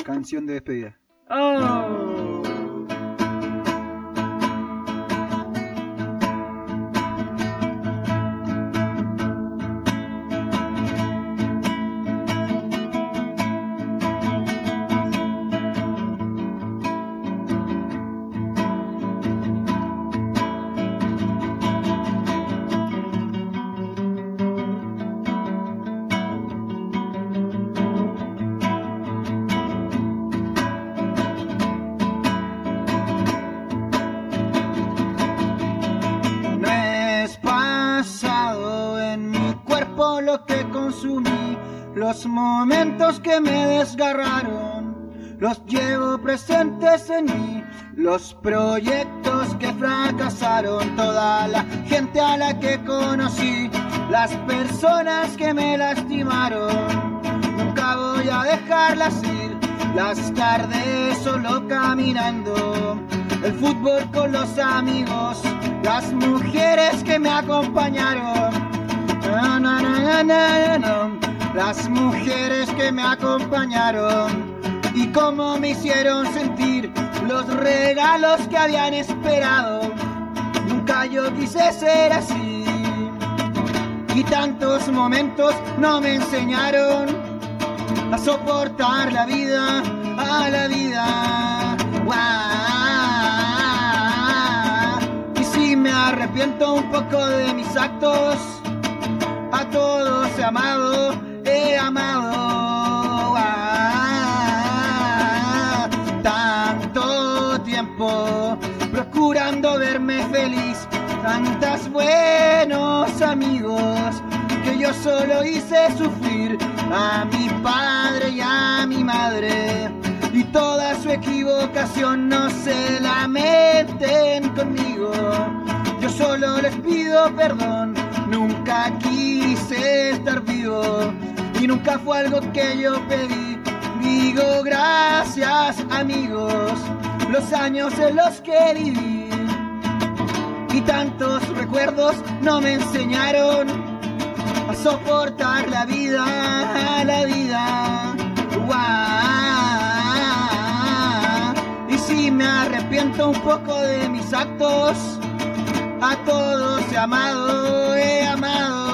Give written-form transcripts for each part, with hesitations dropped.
Canción de despedida. Oh. Los momentos que me desgarraron, los llevo presentes en mí. Los proyectos que fracasaron, toda la gente a la que conocí, las personas que me lastimaron. Nunca voy a dejarlas ir, las tardes solo caminando, el fútbol con los amigos, las mujeres que me acompañaron. Na, na, na, na, na. Las mujeres que me acompañaron y cómo me hicieron sentir, los regalos que habían esperado. Nunca yo quise ser así y tantos momentos no me enseñaron a soportar la vida, a la vida. Y si me arrepiento un poco de mis actos, a todos he amado. He amado tanto tiempo procurando verme feliz, tantos buenos amigos que yo solo hice sufrir, a mi padre y a mi madre, y toda su equivocación no se lamenten conmigo, yo solo les pido perdón, nunca quise estar vivo y nunca fue algo que yo pedí. Digo gracias amigos, los años en los que viví y tantos recuerdos no me enseñaron a soportar la vida, la vida. Y si me arrepiento un poco de mis actos, a todos he amado, he amado.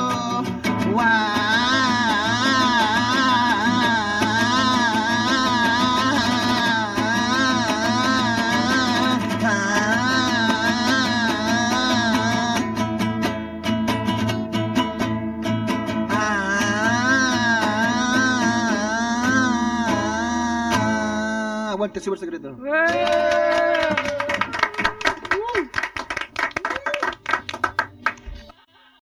Aguante Super Secreto.